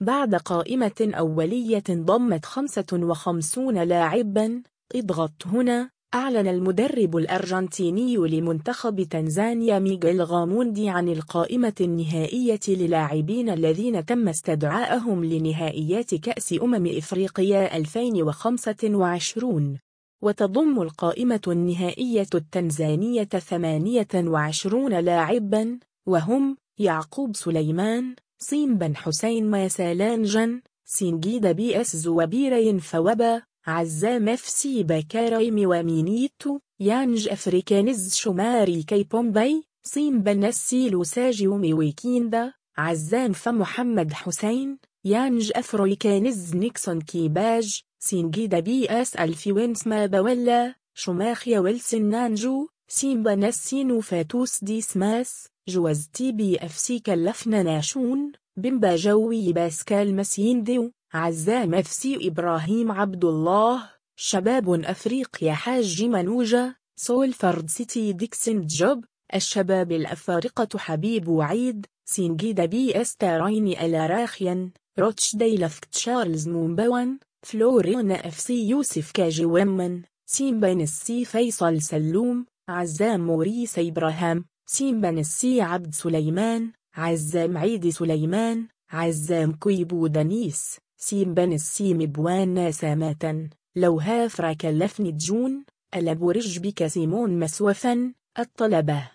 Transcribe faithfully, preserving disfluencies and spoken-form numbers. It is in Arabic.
بعد قائمة أولية ضمت خمسة وخمسين لاعباً. اضغط هنا. أعلن المدرب الأرجنتيني لمنتخب تنزانيا ميغيل غاموندي عن القائمة النهائية للاعبين الذين تم استدعائهم لنهائيات كأس أمم إفريقيا ألفين وخمسة وعشرين. وتضم القائمة النهائية التنزانية ثمانية وعشرين لاعباً، وهم يعقوب سليمان، سيمبا حسين ماسالانجا، سينجيدا بي اس زوبيرين فوبا، عزام اف سي باكاريم ومينيتو، يانج أفريكانيز شماري كيبومبي، سيمبا نسي لوساجيومي ويكيندا، عزام فمحمد حسين، يانج أفريكانيز نيكسون كيباج، سينجيدا بي اس الفيوينس ما بولا، شماخيا ويلسون نانجو، سيمبا نسينو فاتوس دي سماس، جوز تي بي اف سي كلفنا ناشون، بمبا جوي باسكال مسينديو، عزام اف سي إبراهيم عبد الله، شباب أفريقيا حاج منوجة، سولفورد سيتي ديكسن جوب، الشباب الأفارقة حبيب وعيد، سينجيدا بي اس تاريني ألاراخيان، روتشديل تشارلز مومبوان، فلورينا اف سي يوسف كاجي ومن، سيمبان السي فيصل سلوم، عزام موريس إبراهام، سيمبان السي عبد سليمان، عزام عيد سليمان، عزام كويبو دنيس، سيمبان السي مبوان ناساماتا، لو هافرا كلفني جون، ألبورج بك سيمون مسوفا، الطلبة.